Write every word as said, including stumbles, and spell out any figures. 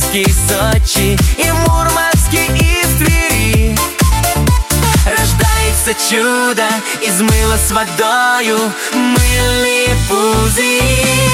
Иркутске, и Сочи, и Мурманске, и в Твери рождается чудо из мыла с водою, мыльные пузыри.